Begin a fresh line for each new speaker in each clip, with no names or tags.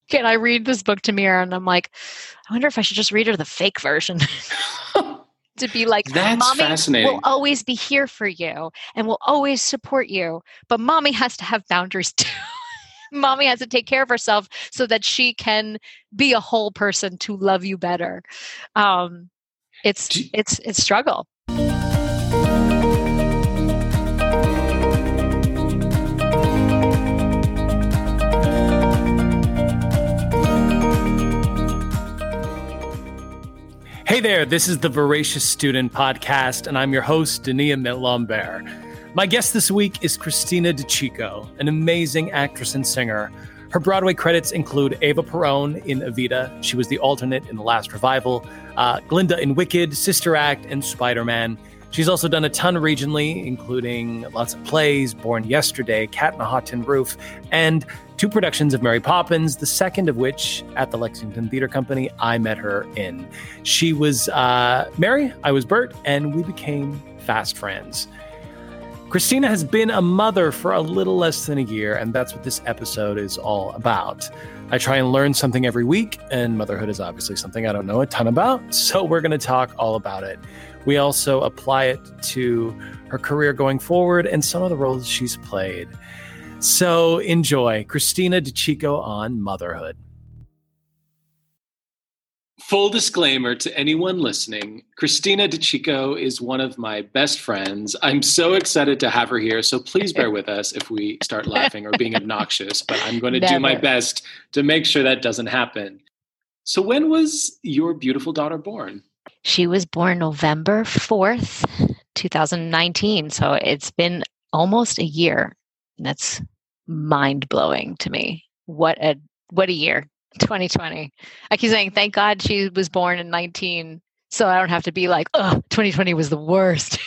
And I read this book to Mira and I'm like, I wonder if I should just read her the fake version. To be like,
That's
mommy
fascinating.
will always be here for you and will always support you. But mommy has to have boundaries too. Mommy has to take care of herself so that she can be a whole person to love you better. It's struggle.
Hey there, this is the Voracious Student Podcast, and I'm your host, Dania Mitt-Lambert. My guest this week is Cristina DeCicco, an amazing actress and singer. Her Broadway credits include Eva Peron in Evita. She was the alternate in The Last Revival, Glinda in Wicked, Sister Act, and Spider-Man. She's also done a ton regionally, including lots of plays, Born Yesterday, Cat in a Hot Tin Roof, and 2 productions of Mary Poppins, the second of which, at the Lexington Theater Company, I met her in. She was Mary, I was Bert, and we became fast friends. Cristina has been a mother for a little less than a year, and that's what this episode is all about. I try and learn something every week, and motherhood is obviously something I don't know a ton about, so we're going to talk all about it. We also apply it to her career going forward and some of the roles she's played. So enjoy Cristina DeCicco on motherhood.
Full disclaimer to anyone listening, Cristina DeCicco is one of my best friends. I'm so excited to have her here, so please bear with us if we start laughing or being obnoxious, but I'm going to do my best to make sure that doesn't happen. So when was your beautiful daughter born?
She was born November 4th, 2019. So it's been almost a year. That's mind-blowing to me. What a year, 2020. I keep saying, thank God she was born in 19, so I don't have to be like, oh, 2020 was the worst.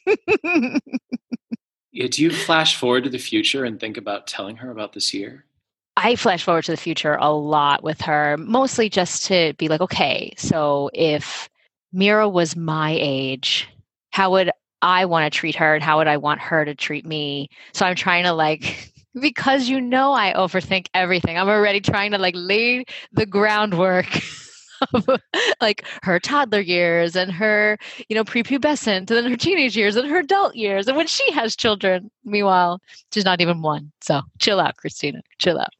Yeah, do you flash forward to the future and think about telling her about this year?
I flash forward to the future a lot with her, mostly just to be like, okay, so if Mira was my age, how would I want to treat her and how would I want her to treat me? So I'm trying to because I overthink everything. I'm already trying to lay the groundwork of her toddler years and her, prepubescent and then her teenage years and her adult years. And when she has children, meanwhile, she's not even one. So chill out, Cristina, chill out.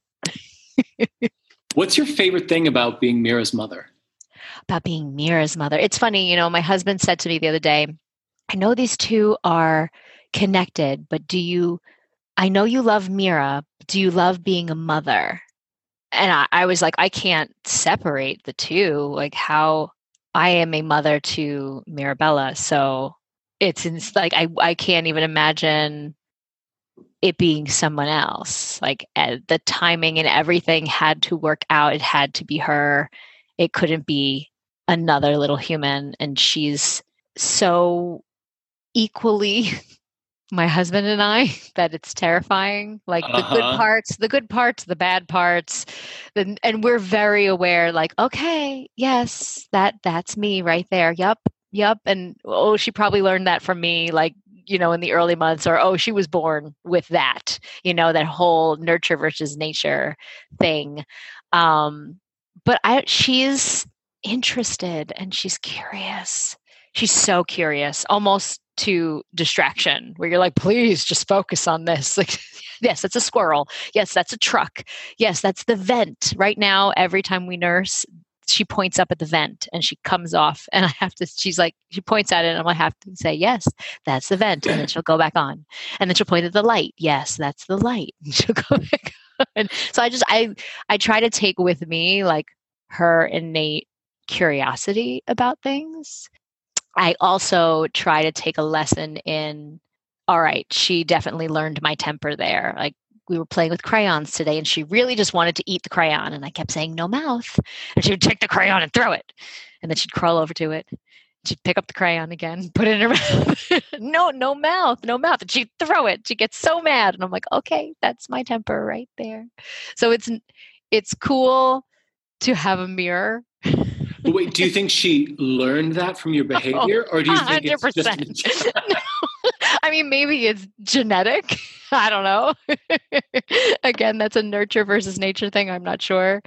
What's your favorite thing about being Mira's mother?
About being Mira's mother. It's funny, my husband said to me the other day, I know these two are connected, but I know you love Mira, do you love being a mother? And I was like, I can't separate the two, how I am a mother to Mirabella. So it's I can't even imagine it being someone else. The timing and everything had to work out. It had to be her. It couldn't be another little human. And she's so equally my husband and I that it's terrifying. The good parts, the bad parts. And we're very aware, okay, yes, that's me right there. Yep. And she probably learned that from me, in the early months, or she was born with that, that whole nurture versus nature thing. But she's interested and she's curious. She's so curious, almost to distraction, where you're like, please just focus on this. Yes, that's a squirrel. Yes, that's a truck. Yes, that's the vent. Right now, every time we nurse, she points up at the vent and she comes off and she points at it and I have to say, yes, that's the vent. And then she'll go back on. And then she'll point at the light. Yes, that's the light. And she'll go back on. So I try to take with me her innate curiosity about things. I also try to take a lesson in, all right, she definitely learned my temper there. We were playing with crayons today and she really just wanted to eat the crayon. And I kept saying, no mouth. And she would take the crayon and throw it. And then she'd crawl over to it. She'd pick up the crayon again, put it in her mouth. No mouth. And she'd throw it. She gets so mad. And I'm like, okay, that's my temper right there. So it's cool to have a mirror.
But wait, do you think she learned that from your behavior, or do you think 100%. It's just?
I mean, maybe it's genetic. I don't know. Again, that's a nurture versus nature thing. I'm not sure.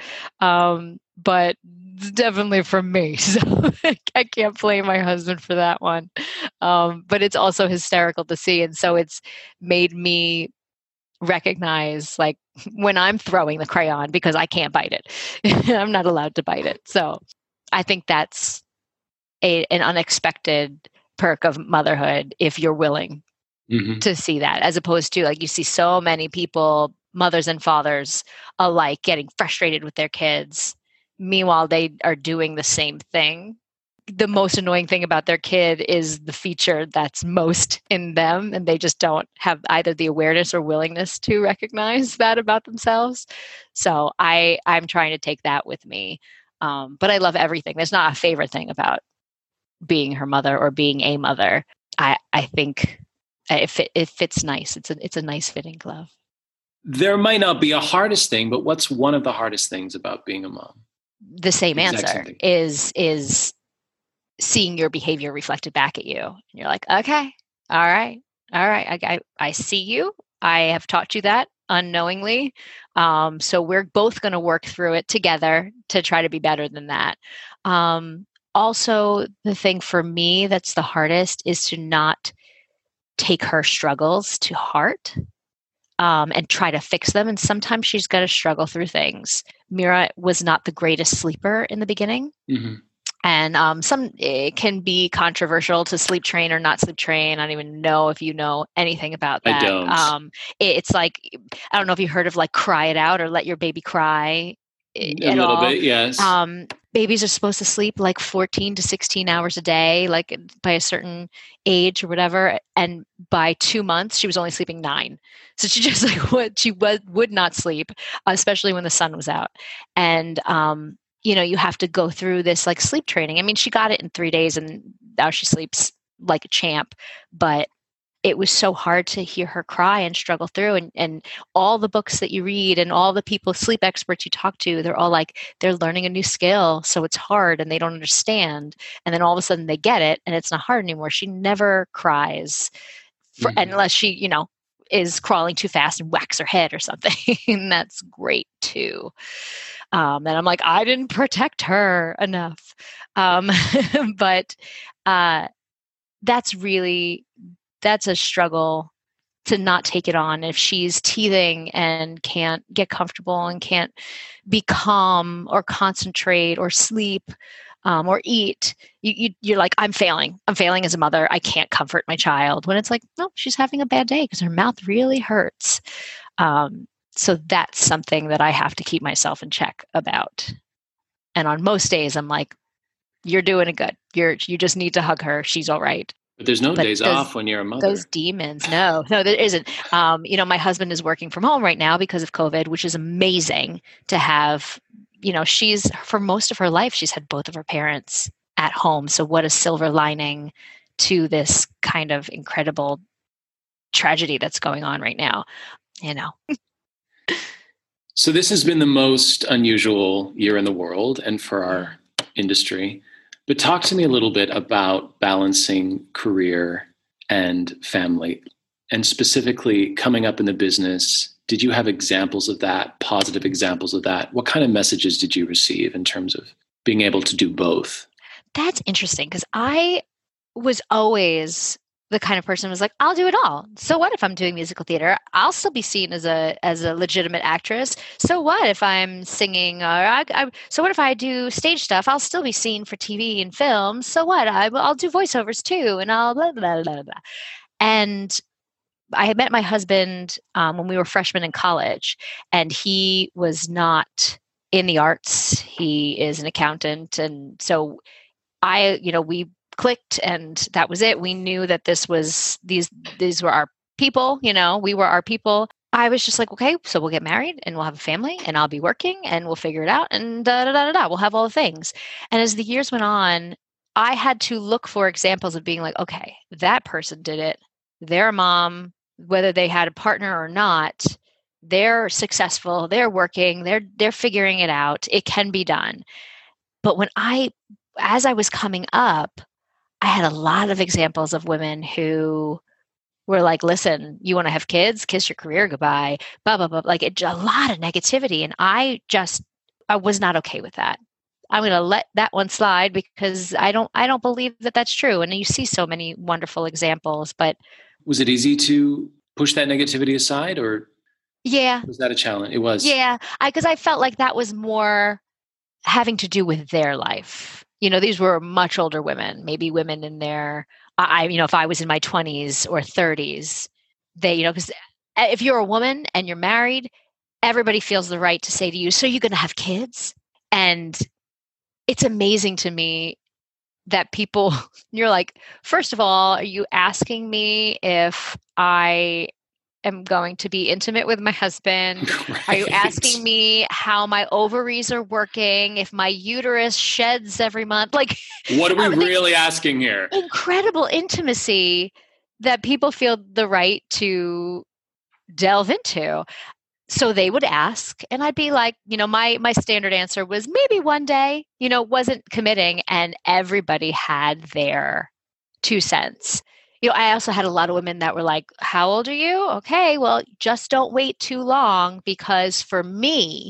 But it's definitely from me. So I can't blame my husband for that one. But it's also hysterical to see. And so it's made me recognize, like, when I'm throwing the crayon because I can't bite it. I'm not allowed to bite it. So I think that's an unexpected perk of motherhood if you're willing to see that, as opposed to, like, you see so many people, mothers and fathers alike, getting frustrated with their kids. Meanwhile, they are doing the same thing. The most annoying thing about their kid is the feature that's most in them, and they just don't have either the awareness or willingness to recognize that about themselves. So I'm trying to take that with me. But I love everything. There's not a favorite thing about being her mother or being a mother. I think it fits nice. It's a nice fitting glove.
There might not be a hardest thing, but what's one of the hardest things about being a mom?
The same answer is seeing your behavior reflected back at you. And you're like, okay, all right. I see you. I have taught you that unknowingly. So we're both going to work through it together to try to be better than that. Also, the thing for me that's the hardest is to not take her struggles to heart. And try to fix them. And sometimes she's got to struggle through things. Mira was not the greatest sleeper in the beginning. And it can be controversial to sleep train or not sleep train. I don't even know if you know anything about that.
I don't.
It's like, I don't know if you heard of, like, cry it out or let your baby cry.
A little bit, yes.
Babies are supposed to sleep like 14 to 16 hours a day, like by a certain age or whatever. And by 2 months, she was only sleeping 9. So she just would not sleep, especially when the sun was out. And, you have to go through this, like, sleep training. I mean, she got it in 3 days and now she sleeps like a champ, but it was so hard to hear her cry and struggle through. And all the books that you read and all the people, sleep experts you talk to, they're all like, they're learning a new skill. So it's hard and they don't understand. And then all of a sudden they get it and it's not hard anymore. She never cries unless she, is crawling too fast and whacks her head or something. And that's great too. And I'm like, I didn't protect her enough. But that's a struggle to not take it on. If she's teething and can't get comfortable and can't be calm or concentrate or sleep or eat, you're like, I'm failing as a mother. I can't comfort my child, when it's like, no, she's having a bad day because her mouth really hurts. So that's something that I have to keep myself in check about. And on most days, I'm like, you're doing it good. You just need to hug her. She's all right.
But there's no days off when you're a mother.
Those demons. No, there isn't. My husband is working from home right now because of COVID, which is amazing to have. She's, for most of her life, she's had both of her parents at home. So what a silver lining to this kind of incredible tragedy that's going on right now,
So this has been the most unusual year in the world and for our industry. But talk to me a little bit about balancing career and family, and specifically coming up in the business. Did you have examples of that, positive examples of that? What kind of messages did you receive in terms of being able to do both?
That's interesting, because I was always the kind of person who was like, I'll do it all. So what if I'm doing musical theater? I'll still be seen as a legitimate actress. So what if I'm singing? So what if I do stage stuff? I'll still be seen for TV and film. So what? I'll do voiceovers too, and I'll blah, blah, blah, blah. And I had met my husband when we were freshmen in college, and he was not in the arts. He is an accountant. And so we clicked, and that was it. We knew that these were our people, we were our people. I was just like, okay, so we'll get married and we'll have a family and I'll be working and we'll figure it out and we'll have all the things. And as the years went on, I had to look for examples of being like, okay, that person did it. Their mom, whether they had a partner or not, they're successful, they're working, they're figuring it out. It can be done. But as I was coming up, I had a lot of examples of women who were like, listen, you want to have kids, kiss your career goodbye, blah, blah, blah. Like a lot of negativity. And I was not okay with that. I'm going to let that one slide because I don't believe that that's true. And you see so many wonderful examples, but.
Was it easy to push that negativity aside, or
yeah,
was that a challenge? It was.
Yeah, because I felt like that was more having to do with their life. These were much older women, maybe women in their, if I was in my 20s or 30s, because if you're a woman and you're married, everybody feels the right to say to you, so you're going to have kids? And it's amazing to me that people, you're like, first of all, are you asking me if I am going to be intimate with my husband?
Right.
Are you asking me how my ovaries are working, if my uterus sheds every month? Like,
what are we really asking here?
Incredible intimacy that people feel the right to delve into. So they would ask, and I'd be like, my standard answer was maybe one day, wasn't committing, and everybody had their 2 cents. I also had a lot of women that were like, how old are you? Okay, well, just don't wait too long, because for me,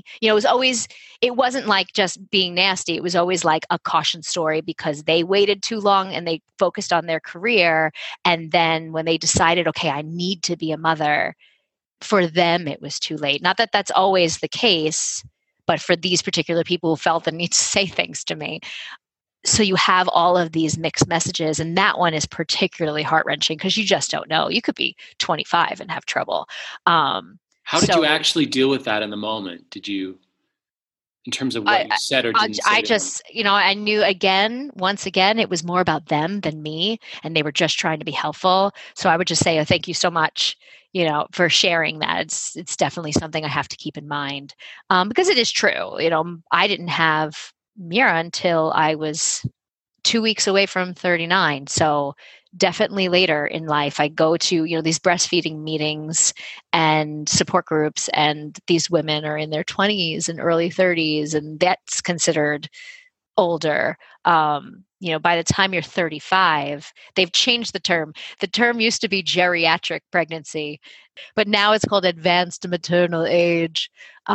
it wasn't like just being nasty. It was always like a caution story, because they waited too long and they focused on their career. And then when they decided, okay, I need to be a mother, for them, it was too late. Not that that's always the case, but for these particular people who felt the need to say things to me. So you have all of these mixed messages, and that one is particularly heart-wrenching because you just don't know. You could be 25 and have trouble.
How did you actually deal with that in the moment? Did you, in terms of what you said or didn't say?
I just, I knew once again, it was more about them than me, and they were just trying to be helpful. So I would just say, oh, thank you so much, for sharing that. It's definitely something I have to keep in mind, because it is true. I didn't have Mira until I was 2 weeks away from 39. So definitely later in life, I go to, these breastfeeding meetings and support groups, and these women are in their 20s and early 30s, and that's considered older. By the time you're 35, they've changed the term. The term used to be geriatric pregnancy, but now it's called advanced maternal age.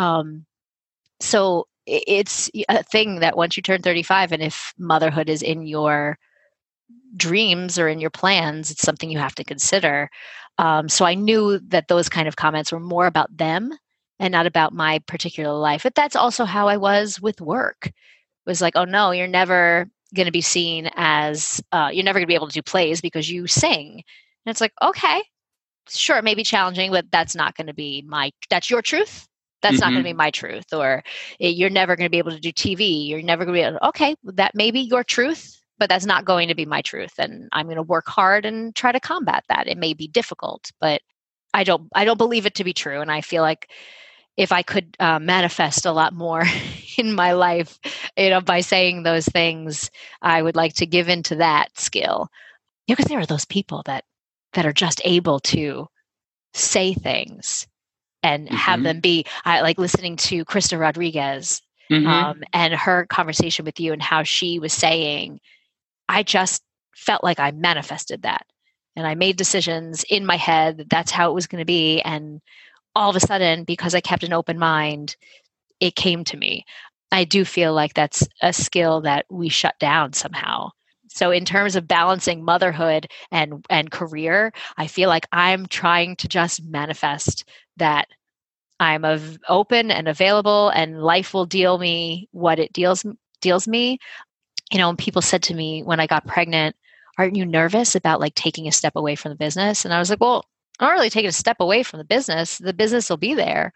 So it's a thing that once you turn 35, and if motherhood is in your dreams or in your plans, it's something you have to consider. So I knew that those kind of comments were more about them and not about my particular life. But that's also how I was with work. It was like, oh no, you're never going to be seen as, you're never going to be able to do plays because you sing. And it's like, okay, sure, it may be challenging, but that's not going to be that's your truth. That's not going to be my truth. Or you're never going to be able to do TV. You're never going to be able to, okay, that may be your truth, but that's not going to be my truth. And I'm going to work hard and try to combat that. It may be difficult, but I don't believe it to be true. And I feel like if I could manifest a lot more in my life, by saying those things, I would like to give into that skill. Because there are those people that are just able to say things and have them be, like listening to Krista Rodriguez and her conversation with you and how she was saying, I just felt like I manifested that. And I made decisions in my head that that's how it was going to be. And all of a sudden, because I kept an open mind, it came to me. I do feel like that's a skill that we shut down somehow. So in terms of balancing motherhood and career, I feel like I'm trying to just manifest that I'm open and available, and life will deal me what it deals me. And people said to me when I got pregnant, aren't you nervous about like taking a step away from the business? And I was like, well, I'm not really taking a step away from the business. The business will be there.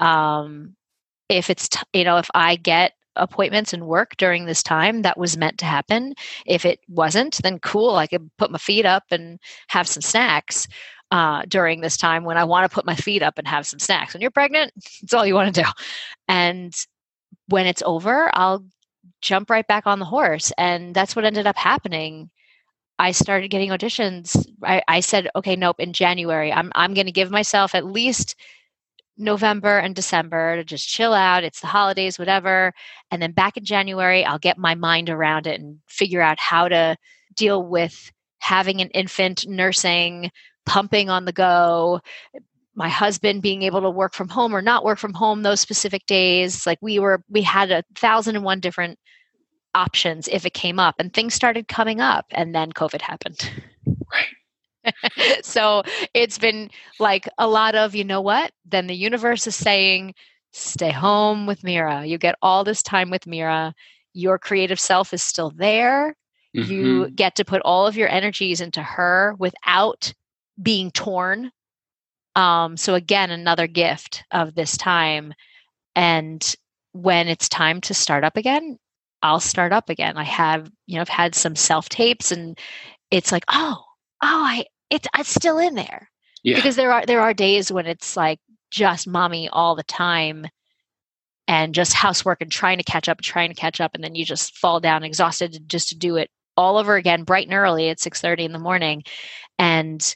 If it's, if I get appointments and work during this time, that was meant to happen. If it wasn't, then cool. I could put my feet up and have some snacks during this time when I want to put my feet up and have some snacks. When you're pregnant, it's all you want to do. And when it's over, I'll jump right back on the horse. And that's what ended up happening. I started getting auditions. I said, okay, nope, in January, I'm going to give myself at least November and December to just chill out. It's the holidays, whatever. And then back in January, I'll get my mind around it and figure out how to deal with having an infant, nursing, pumping on the go, my husband being able to work from home or not work from home those specific days. Like we had 1,001 different options if it came up, and things started coming up, and then COVID happened.
Right.
So it's been like a lot of, you know what? Then the universe is saying, stay home with Mira. You get all this time with Mira. Your creative self is still there. Mm-hmm. You get to put all of your energies into her without being torn. So again, another gift of this time. And when it's time to start up again, I'll start up again. I've had some self tapes, and it's like, it's still in there. Yeah. Because there are days when it's like just mommy all the time and just housework and trying to catch up, and then you just fall down exhausted just to do it all over again, bright and early at 6:30 in the morning. And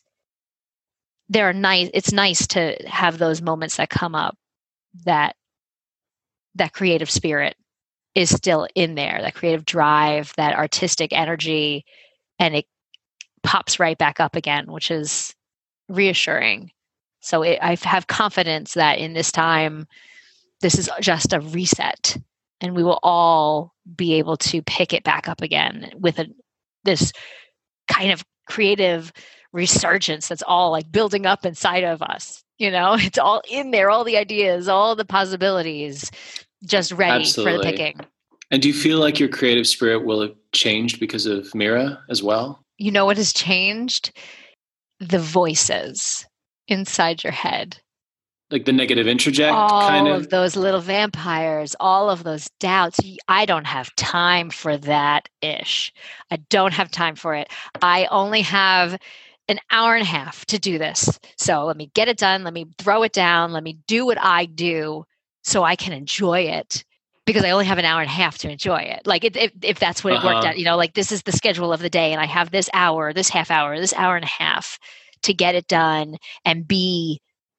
it's nice to have those moments that come up, that creative spirit is still in there, that creative drive, that artistic energy, and it pops right back up again, which is reassuring. So I have confidence that in this time, this is just a reset, and we will all be able to pick it back up again with this kind of creative resurgence that's all like building up inside of us. It's all in there, all the ideas, all the possibilities, just ready
Absolutely.
for the picking.
And do you feel like your creative spirit will have changed because of Mira as well?
You know what has changed? The voices inside your head.
Like the negative introject
all of those little vampires, all of those doubts. I don't have time for that ish. I don't have time for it. I only have an hour and a half to do this. So let me get it done. Let me throw it down. Let me do what I do so I can enjoy it, because I only have an hour and a half to enjoy it. Like if that's what it worked out, like this is the schedule of the day, and I have this hour, this half hour, this hour and a half to get it done and be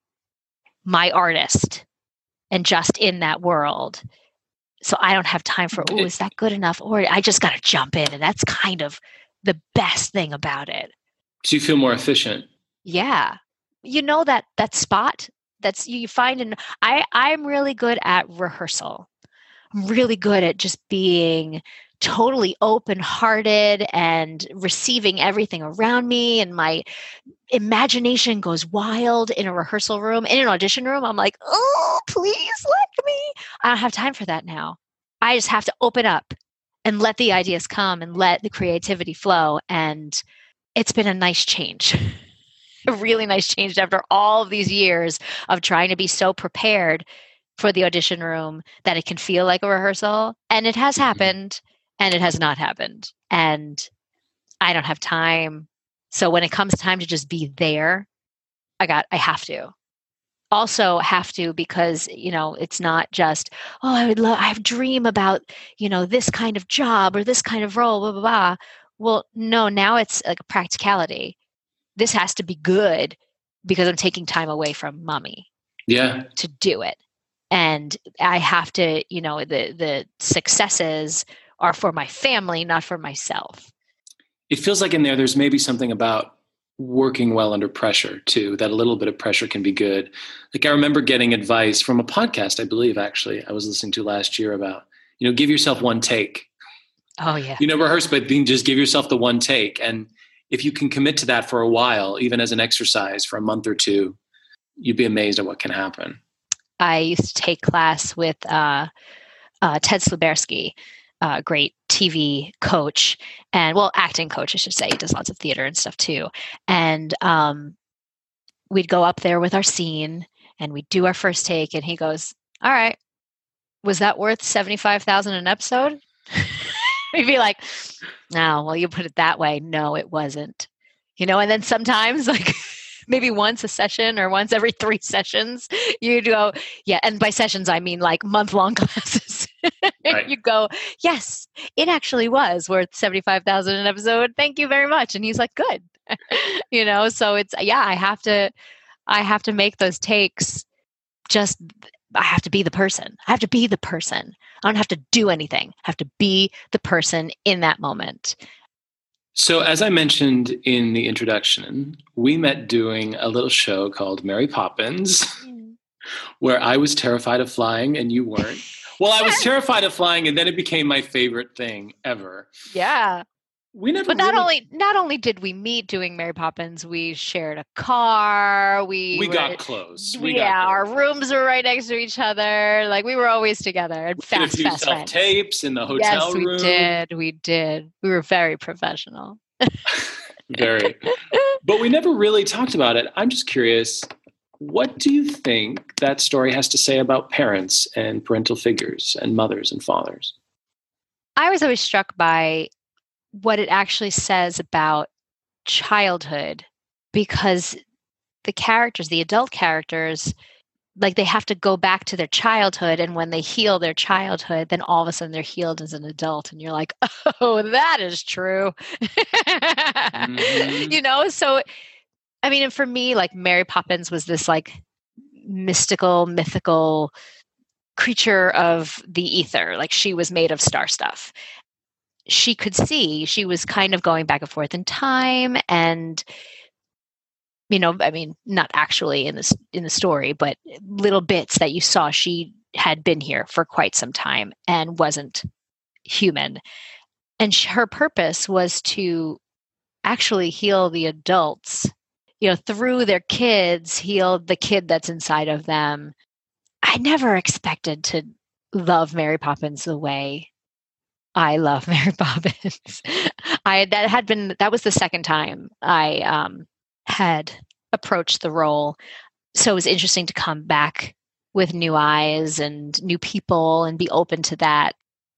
my artist and just in that world. So I don't have time for, is that good enough? Or I just got to jump in. And that's kind of the best thing about it.
So you feel more efficient.
Yeah. That spot that's you find, and I'm really good at rehearsal. I'm really good at just being totally open-hearted and receiving everything around me, and my imagination goes wild in a rehearsal room. In an audition room, I'm like, oh, please let me. I don't have time for that now. I just have to open up and let the ideas come and let the creativity flow. And it's been a nice change, a really nice change after all of these years of trying to be so prepared for the audition room that it can feel like a rehearsal. And it has happened, and it has not happened. And I don't have time. So when it comes time to just be there, I have to. Also have to, because, it's not just, I dream about, this kind of job or this kind of role, blah, blah, blah. Well, no, now it's like a practicality. This has to be good because I'm taking time away from mommy.
Yeah.
To do it. And I have to, the successes are for my family, not for myself.
It feels like in there's maybe something about working well under pressure too, that a little bit of pressure can be good. Like I remember getting advice from a podcast, I believe, actually, I was listening to last year about, give yourself one take.
Oh yeah.
Rehearse, but then just give yourself the one take. And if you can commit to that for a while, even as an exercise for a month or two, you'd be amazed at what can happen.
I used to take class with Ted Slubersky, great TV coach, and acting coach, I should say. He does lots of theater and stuff too. And we'd go up there with our scene, and we'd do our first take, and he goes, "All right, was that worth $75,000 an episode?" We'd be like, "No, well, you put it that way. No, it wasn't." And then sometimes, like maybe once a session or once every 3 sessions, you'd go, yeah. And by sessions, I mean like month-long classes. Right. You go, yes, it actually was worth $75,000 an episode. Thank you very much. And he's like, good. So it's, I have to make those takes. I have to be the person. I don't have to do anything. I have to be the person in that moment.
So, as I mentioned in the introduction, we met doing a little show called Mary Poppins, where I was terrified of flying and you weren't. Well, I was terrified of flying, and then it became my favorite thing ever.
Yeah.
We never
But not only did we meet doing Mary Poppins, we shared a car.
We got close.
Our rooms were right next to each other. Like we were always together and
did a few
friends.
Tapes in the hotel room.
Yes, we did. We were very professional.
Very. But we never really talked about it. I'm just curious, what do you think that story has to say about parents and parental figures and mothers and fathers?
I was always struck by what it actually says about childhood, because the adult characters, like they have to go back to their childhood, and when they heal their childhood, then all of a sudden they're healed as an adult, and you're like, oh, that is true.
Mm-hmm.
So I mean, and for me, like Mary Poppins was this like mythical creature of the ether. Like she was made of star stuff. She could see, she was kind of going back and forth in time, and I mean, not actually in the story, but little bits that you saw. She had been here for quite some time and wasn't human, and her purpose was to actually heal the adults, through their kids, heal the kid that's inside of them. I never expected to love Mary Poppins the way I love Mary Poppins. That was the second time I had approached the role. So it was interesting to come back with new eyes and new people and be open to that.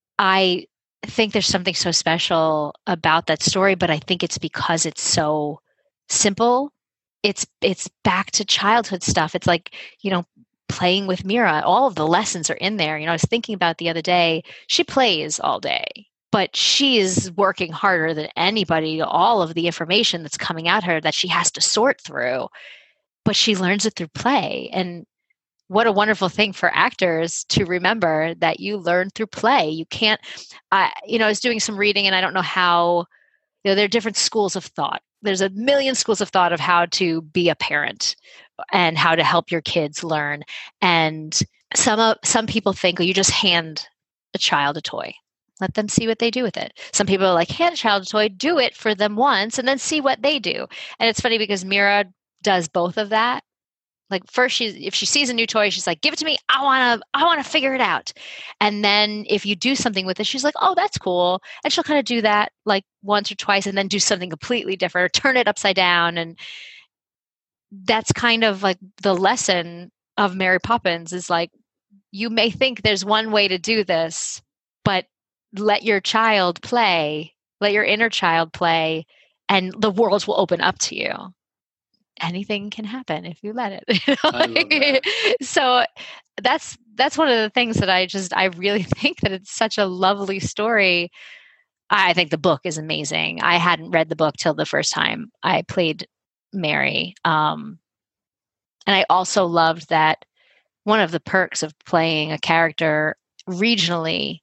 I think there's something so special about that story, but I think it's because it's so simple. It's back to childhood stuff. It's like, playing with Mira. All of the lessons are in there. I was thinking about it the other day. She plays all day, but she is working harder than anybody. All of the information that's coming at her that she has to sort through, but she learns it through play. And what a wonderful thing for actors to remember that you learn through play. You can't, I was doing some reading, and I don't know how, there are different schools of thought. There's a million schools of thought of how to be a parent and how to help your kids learn. And some people think, you just hand a child a toy. Let them see what they do with it. Some people are like, hand a child a toy, do it for them once, and then see what they do. And it's funny because Mira does both of that. Like first, if she sees a new toy, she's like, give it to me. I want to figure it out. And then if you do something with it, she's like, oh, that's cool. And she'll kind of do that like once or twice and then do something completely different or turn it upside down. And that's kind of like the lesson of Mary Poppins is like, you may think there's one way to do this, but let your child play, let your inner child play, and the world will open up to you. Anything can happen if you let it.
I love that.
So that's one of the things that I really think that it's such a lovely story. I think the book is amazing. I hadn't read the book till the first time I played Mary. And I also loved that one of the perks of playing a character regionally,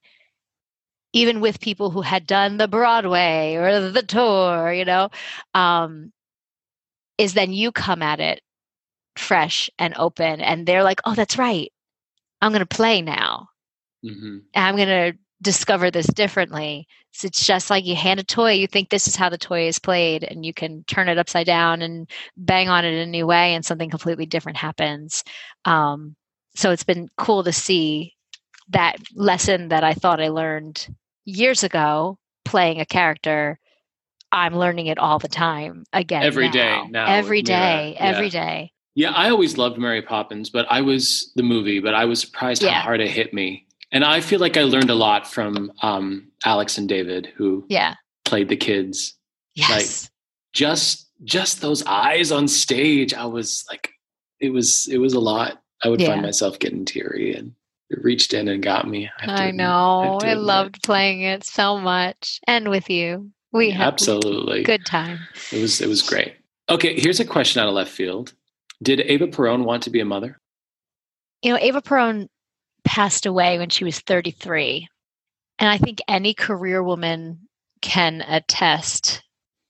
even with people who had done the Broadway or the tour, is then you come at it fresh and open, and they're like, oh, that's right. I'm going to play now.
Mm-hmm.
And I'm going to discover this differently. So it's just like you hand a toy, you think this is how the toy is played, and you can turn it upside down and bang on it in a new way, and something completely different happens. So it's been cool to see that lesson that I thought I learned years ago playing a character. I'm learning it all the time again.
Every day now.
Every day.
Yeah, I always loved Mary Poppins, but I was surprised how hard it hit me. And I feel like I learned a lot from Alex and David, who played the kids.
Yes.
Like just those eyes on stage, I was like, it was a lot. I would find myself getting teary, and it reached in and got me.
I know. I loved playing it so much, and with you. We had
absolutely
a good time.
It was great. Okay, here's a question out of left field. Did Eva Perón want to be a mother?
Eva Perón passed away when she was 33. And I think any career woman can attest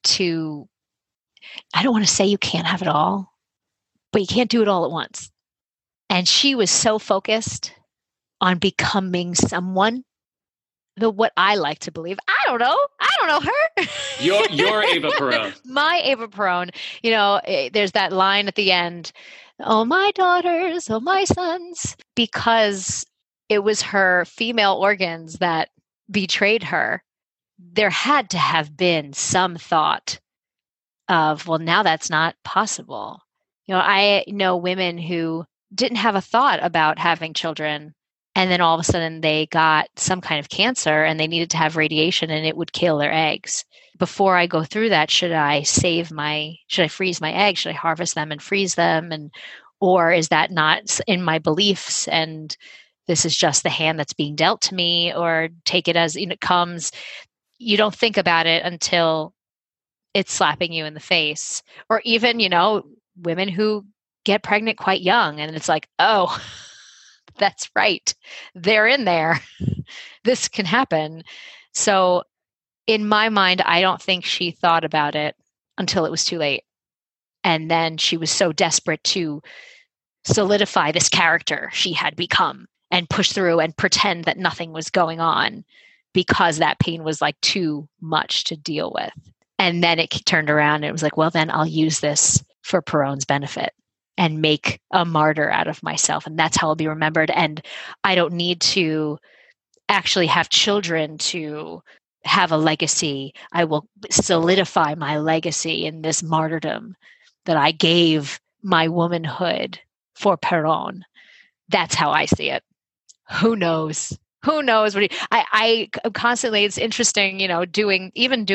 to, I don't want to say you can't have it all, but you can't do it all at once. And she was so focused on becoming someone, what I like to believe. I don't know her.
Your Eva Peron.
My Eva Peron. There's that line at the end, "Oh, my daughters, oh, my sons," because it was her female organs that betrayed her. There had to have been some thought of, well, now that's not possible. I know women who didn't have a thought about having children, and then all of a sudden they got some kind of cancer and they needed to have radiation and it would kill their eggs. Before I go through that, should I freeze my eggs? Should I harvest them and freeze them? Or is that not in my beliefs? And this is just the hand that's being dealt to me, or take it as it comes. You don't think about it until it's slapping you in the face. Or even, women who get pregnant quite young and it's like, oh, that's right. They're in there. This can happen. So in my mind, I don't think she thought about it until it was too late. And then she was so desperate to solidify this character she had become and push through and pretend that nothing was going on, because that pain was like too much to deal with. And then it turned around and it was like, well, then I'll use this for Peron's benefit and make a martyr out of myself. And that's how I'll be remembered. And I don't need to actually have children to have a legacy. I will solidify my legacy in this martyrdom that I gave my womanhood for Peron. That's how I see it. Who knows? Who knows? I constantly, it's interesting, doing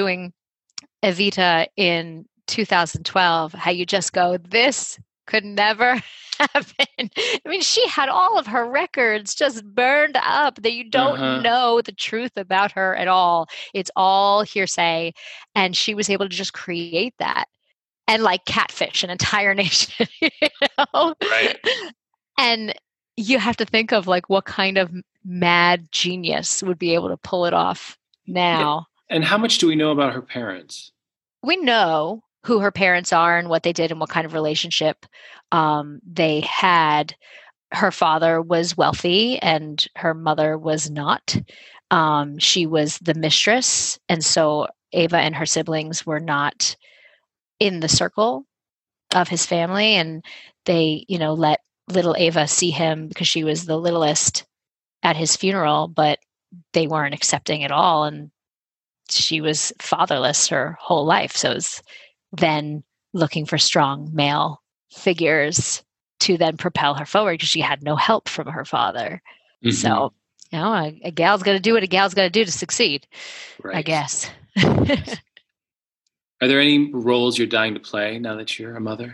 Evita in 2012, how you just go, this could never happen. I mean, she had all of her records just burned up that you don't know the truth about her at all. It's all hearsay. And she was able to just create that and like catfish an entire nation,
Right.
And you have to think of like what kind of mad genius would be able to pull it off now.
Yeah. And how much do we know about her parents?
We know who her parents are and what they did and what kind of relationship they had. Her father was wealthy and her mother was not. She was the mistress. And so Eva and her siblings were not in the circle of his family. And they, let little Eva see him because she was the littlest at his funeral, but they weren't accepting at all. And she was fatherless her whole life. So it was then looking for strong male figures to then propel her forward because she had no help from her father. Mm-hmm. So, a gal's got to do what a gal's got to do to succeed, right. I guess.
Are there any roles you're dying to play now that you're a mother?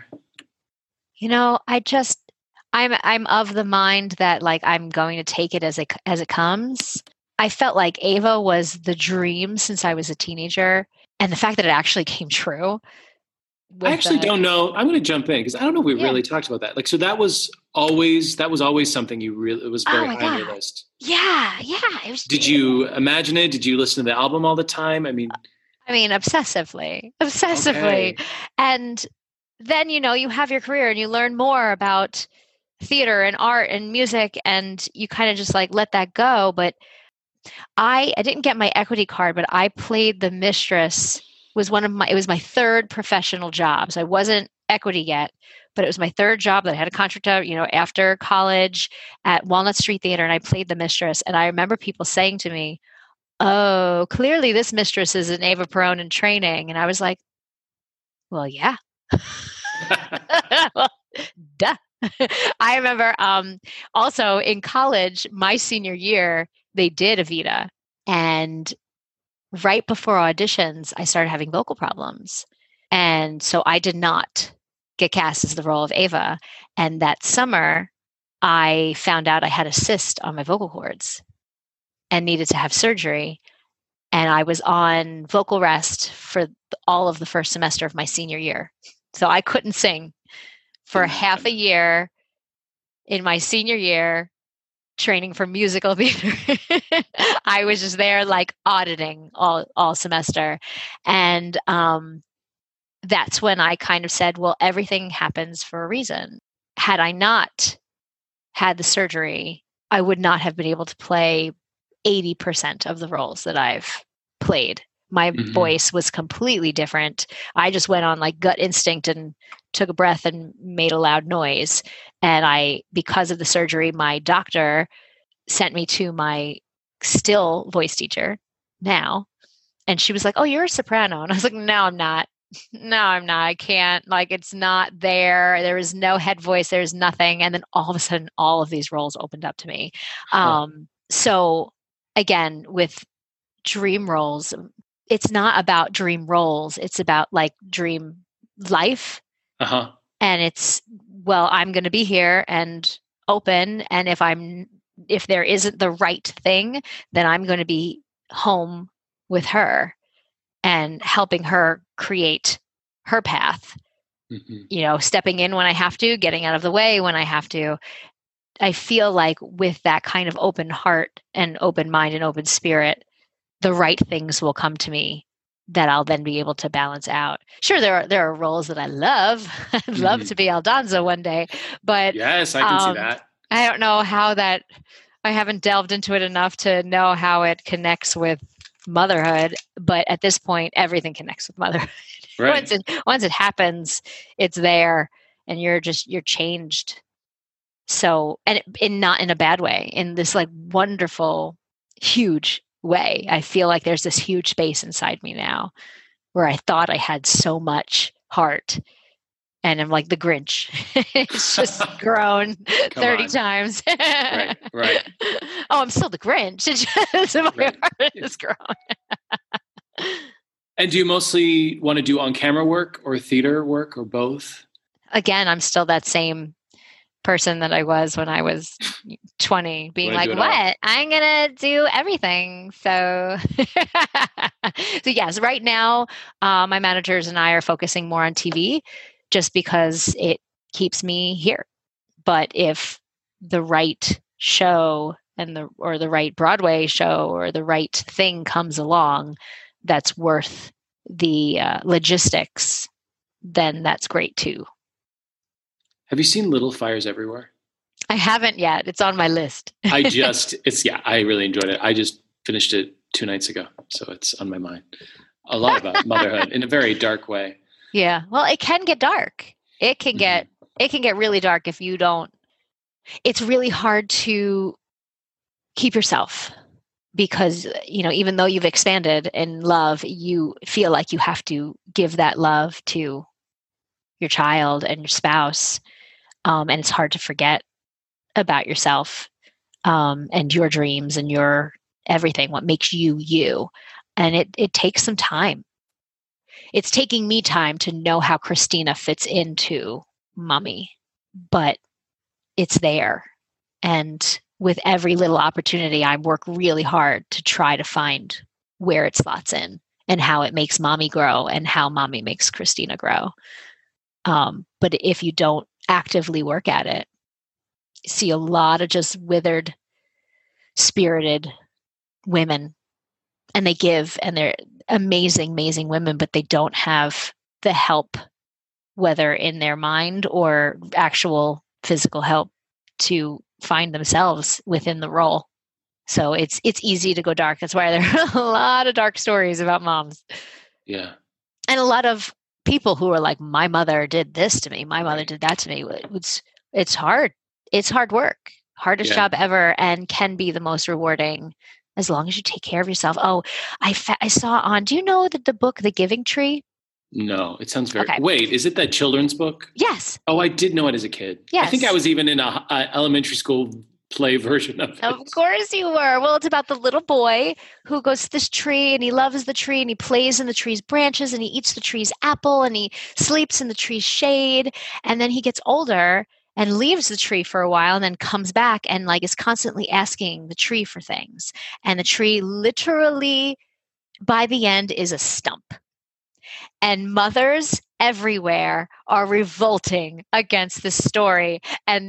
I'm of the mind that like I'm going to take it as it comes. I felt like Eva was the dream since I was a teenager, and the fact that it actually came true.
I actually don't know. I'm going to jump in because I don't know if we really talked about that. Like, so that was always something it was very high on your list.
Yeah. It was.
Did you imagine it? Did you listen to the album all the time? I mean,
obsessively.
Okay.
And then, you have your career and you learn more about theater and art and music, and you kind of just like let that go. But I didn't get my equity card, but I played the mistress. It was my third professional job. So I wasn't equity yet, but it was my third job that I had a contract out, after college at Walnut Street Theater, and I played the mistress. And I remember people saying to me, "Oh, clearly this mistress is an Eva Peron in training." And I was like, well, yeah. Well, duh. I remember also in college, my senior year, they did Evita. And right before auditions, I started having vocal problems. And so I did not get cast as the role of Eva. And that summer, I found out I had a cyst on my vocal cords and needed to have surgery. And I was on vocal rest for all of the first semester of my senior year. So I couldn't sing for half a year in my senior year. training for musical theater. I was just there like auditing all semester. And that's when I kind of said, well, everything happens for a reason. Had I not had the surgery, I would not have been able to play 80% of the roles that I've played. My voice was completely different. I just went on like gut instinct and took a breath and made a loud noise. And because of the surgery, my doctor sent me to my still voice teacher now. And she was like, oh, you're a soprano. And I was like, no, I'm not. No, I'm not. I can't. Like, it's not there. There is no head voice. There's nothing. And then all of a sudden, all of these roles opened up to me. So again, with dream roles, it's not about dream roles. It's about like dream life. And it's, well, I'm going to be here and open. And if there isn't the right thing, then I'm going to be home with her and helping her create her path, stepping in when I have to, getting out of the way when I have to. I feel like with that kind of open heart and open mind and open spirit, the right things will come to me that I'll then be able to balance out. Sure, there are roles that I love. I'd love to be Aldonza one day, but
yes, I can see that.
I don't know how that. I haven't delved into it enough to know how it connects with motherhood. But at this point, everything connects with motherhood. Right. Once it happens, it's there, and you're changed. So, and not in a bad way, in this like wonderful, huge way. I feel like there's this huge space inside me now where I thought I had so much heart, and I'm like the Grinch. It's just grown 30 times.
Right.
Oh, I'm still the Grinch. It's just my heart is grown.
And do you mostly want to do on-camera work or theater work or both? Again,
I'm still that same person that I was when I was 20, being like, what? I'm going to do everything. So, so yes, right now, my managers and I are focusing more on TV just because it keeps me here. But if the right show or the right Broadway show or the right thing comes along that's worth the logistics, then that's great too.
Have you seen Little Fires Everywhere?
I haven't yet. It's on my list.
I really enjoyed it. I just finished it 2 nights ago, so it's on my mind. A lot about motherhood in a very dark way.
Yeah. Well, it can get dark. It can get really dark if you don't. It's really hard to keep yourself because, even though you've expanded in love, you feel like you have to give that love to your child and your spouse. And it's hard to forget about yourself and your dreams and your everything, what makes you you. And it takes some time. It's taking me time to know how Christina fits into mommy, but it's there. And with every little opportunity, I work really hard to try to find where it slots in and how it makes mommy grow and how mommy makes Christina grow. But if you don't actively work at it, you see a lot of just withered, spirited women, and they give, and they're amazing, amazing women, but they don't have the help, whether in their mind or actual physical help, to find themselves within the role. So it's easy to go dark. That's why there are a lot of dark stories about moms.
Yeah.
And a lot of people who are like, my mother did this to me, my mother did that to me. It's hard. It's hard work, hardest job ever, and can be the most rewarding as long as you take care of yourself. Oh, I saw do you know the book, The Giving Tree?
No, it sounds very, wait, is it that children's book?
Yes.
Oh, I did know it as a kid.
Yes.
I think I was even in a elementary school play version of it.
Of course you were. Well, it's about the little boy who goes to this tree and he loves the tree and he plays in the tree's branches and he eats the tree's apple and he sleeps in the tree's shade. And then he gets older and leaves the tree for a while and then comes back and is constantly asking the tree for things. And the tree literally by the end is a stump. And mothers everywhere are revolting against this story. And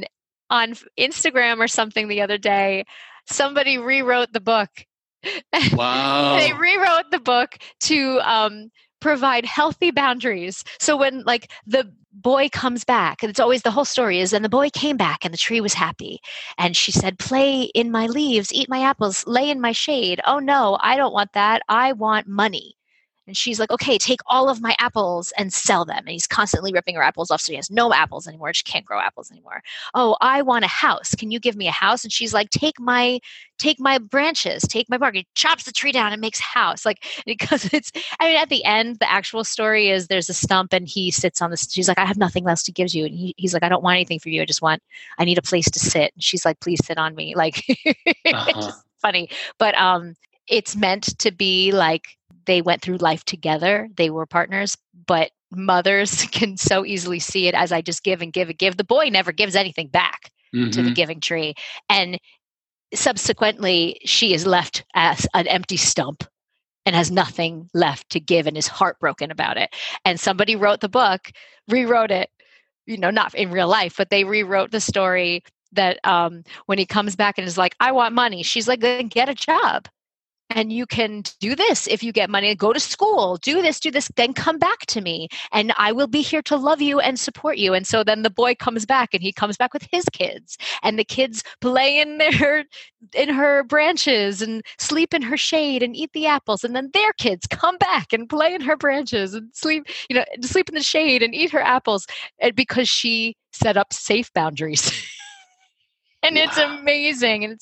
on Instagram or something the other day, somebody rewrote the book.
Wow.
They rewrote the book to provide healthy boundaries. So when like the boy comes back, and it's always the whole story is, and the boy came back and the tree was happy. And she said, play in my leaves, eat my apples, lay in my shade. Oh no, I don't want that. I want money. And she's like, okay, take all of my apples and sell them. And he's constantly ripping her apples off. So he has no apples anymore. She can't grow apples anymore. Oh, I want a house. Can you give me a house? And she's like, take my branches, take my bark. He chops the tree down and makes a house. Like, because at the end, the actual story is there's a stump and he sits on this. She's like, I have nothing else to give you. And he's like, I don't want anything from you. I need a place to sit. And she's like, please sit on me. Like, it's just funny. But it's meant to be like, they went through life together. They were partners, but mothers can so easily see it as I just give and give and give. The boy never gives anything back to the giving tree. And subsequently, she is left as an empty stump and has nothing left to give and is heartbroken about it. And somebody wrote the book, rewrote it, not in real life, but they rewrote the story that when he comes back and is like, I want money, she's like, then get a job. And you can do this if you get money, go to school, do this, then come back to me and I will be here to love you and support you. And so then the boy comes back and he comes back with his kids and the kids play in her branches and sleep in her shade and eat the apples. And then their kids come back and play in her branches and sleep in the shade and eat her apples because she set up safe boundaries. And wow. It's amazing. And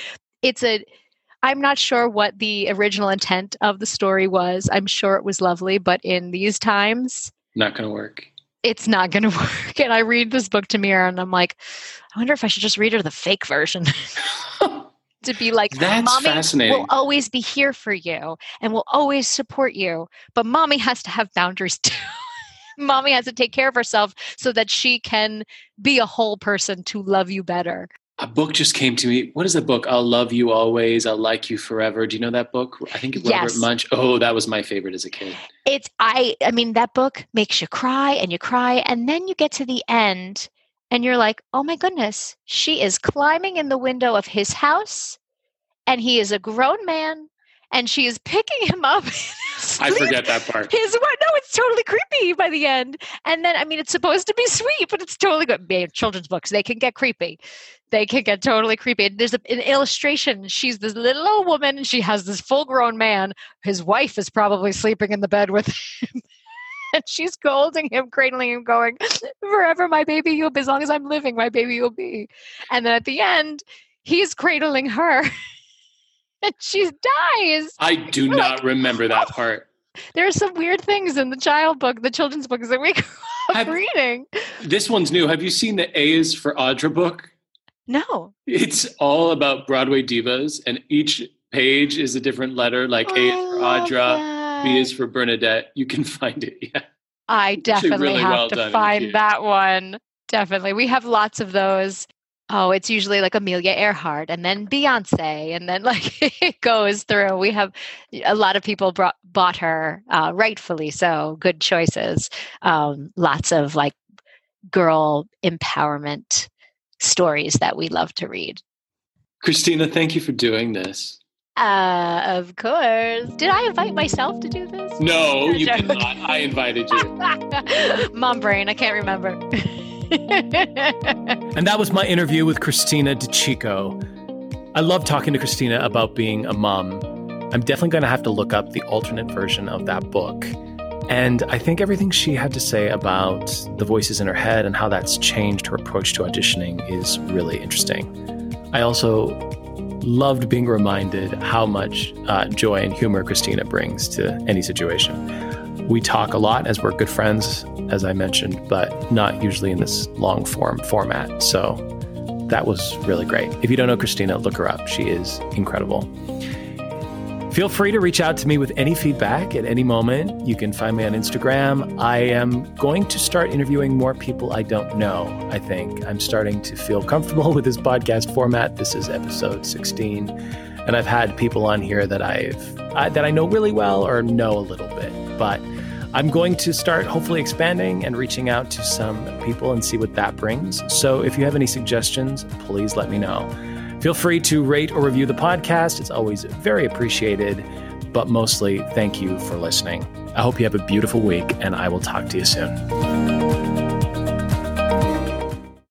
I'm not sure what the original intent of the story was. I'm sure it was lovely, but in these times,
not going to work.
It's not going to work. And I read this book to Mira and I'm like, I wonder if I should just read her the fake version. To be like,
that's
Mommy
fascinating.
will always be here for you and will always support you. But Mommy has to have boundaries too. Mommy has to take care of herself so that she can be a whole person to love you better.
A book just came to me. What is the book? I'll Love You Always. I'll Like You Forever. Do you know that book? I think it's Robert Munsch. Oh, that was my favorite as a kid.
I mean, that book makes you cry. And then you get to the end and you're like, oh my goodness, she is climbing in the window of his house and he is a grown man and she is picking him up.
I forget that part.
No, it's totally creepy by the end. And then, I mean, it's supposed to be sweet, but it's totally good. Children's books, they can get creepy. They can get totally creepy. There's an illustration. She's this little old woman and she has this full-grown man. His wife is probably sleeping in the bed with him. And she's holding him, cradling him, going, forever, my baby, you'll be. As long as I'm living, my baby, you'll be. And then at the end, he's cradling her. And she dies.
I do not remember that part.
There are some weird things in the children's books that we grew up reading.
This one's new. Have you seen the A is for Audra book?
No.
It's all about Broadway divas, and each page is a different letter, like A is for Audra, B is for Bernadette. You can find it, yeah.
I definitely
really
have to find that one. Definitely. We have lots of those. Oh, it's usually like Amelia Earhart and then Beyonce, and then like it goes through. We have a lot of people bought her, rightfully so. Good choices. Lots of like girl empowerment stories that we love to read.
Christina, thank you for doing this.
Of course. Did I invite myself to do this?
No, you did not. I invited you.
Mom brain, I can't remember.
And that was my interview with Christina DiCicco. I love talking to Christina about being a mom. I'm definitely going to have to look up the alternate version of that book. And I think everything she had to say about the voices in her head and how that's changed her approach to auditioning is really interesting. I also loved being reminded how much joy and humor Christina brings to any situation. We talk a lot as we're good friends, as I mentioned, but not usually in this long form format. So that was really great. If you don't know Christina, look her up. She is incredible. Feel free to reach out to me with any feedback at any moment. You can find me on Instagram. I am going to start interviewing more people I don't know, I think. I'm starting to feel comfortable with this podcast format. This is episode 16. And I've had people on here that I know really well or know a little bit. But I'm going to start hopefully expanding and reaching out to some people and see what that brings. So if you have any suggestions, please let me know. Feel free to rate or review the podcast. It's always very appreciated, but mostly thank you for listening. I hope you have a beautiful week, and I will talk to you soon.